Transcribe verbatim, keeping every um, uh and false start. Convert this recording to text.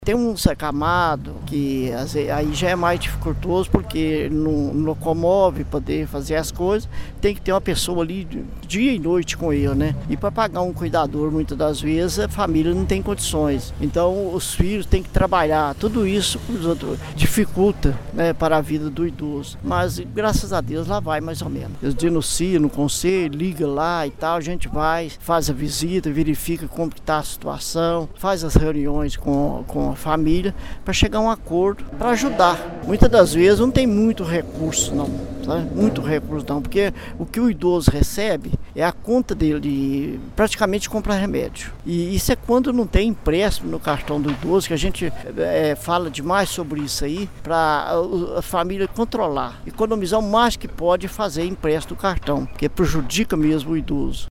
Tem uns acamados que aí já é mais dificultoso porque não, não locomove, poder fazer as coisas, tem que ter uma pessoa ali dia e noite com ele, né? E para pagar um cuidador, muitas das vezes, a família não tem condições. Então os filhos têm que trabalhar, tudo isso os outros, dificulta, né, para a vida do idoso. Mas graças a Deus lá vai mais ou menos. Eles denunciam no conselho, liga lá e tal, a gente vai, faz a visita, verifica como está a situação, faz as reuniões com, com a família para chegar a um acordo, para ajudar. Muitas das vezes não tem muito recurso não, sabe? Muito recurso não, porque o que o idoso recebe é a conta dele de praticamente comprar remédio. E isso é quando não tem empréstimo no cartão do idoso, que a gente é, fala demais sobre isso aí, para a família controlar, economizar o mais que pode fazer empréstimo do cartão, que prejudica mesmo o idoso.